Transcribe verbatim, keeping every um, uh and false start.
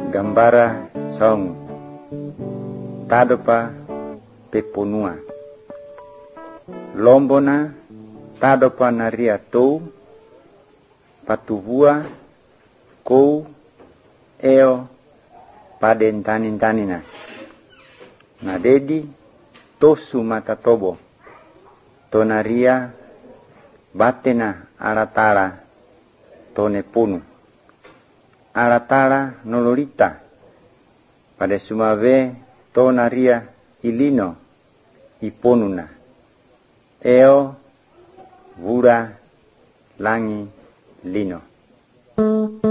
Gambara song tadopa peponua lombona tadopa naria tou patuvua kou eo paden tanin tanina na dedi tosu mata tobo tonaria batena aratara tone punu aratara nolorita pada sumave tonaria ilino iponuna eo vura langi lino.